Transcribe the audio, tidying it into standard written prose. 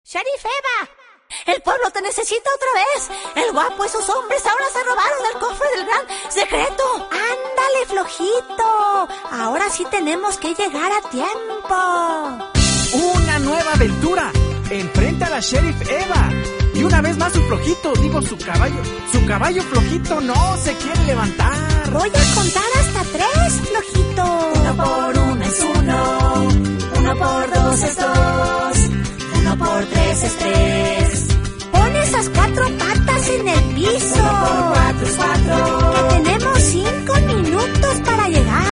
¡Sheriff Eva! ¡El pueblo te necesita otra vez! ¡El guapo y sus hombres ahora se robaron el cofre del gran secreto! ¡Ándale, flojito! Ahora sí tenemos que llegar a tiempo. ¡Una nueva aventura! Enfrenta a la Sheriff Eva. Y una vez más su flojito, su caballo flojito no se quiere levantar. Voy a contar hasta 3, flojito. 1 por 1 es 1, 1 por 2 es 2.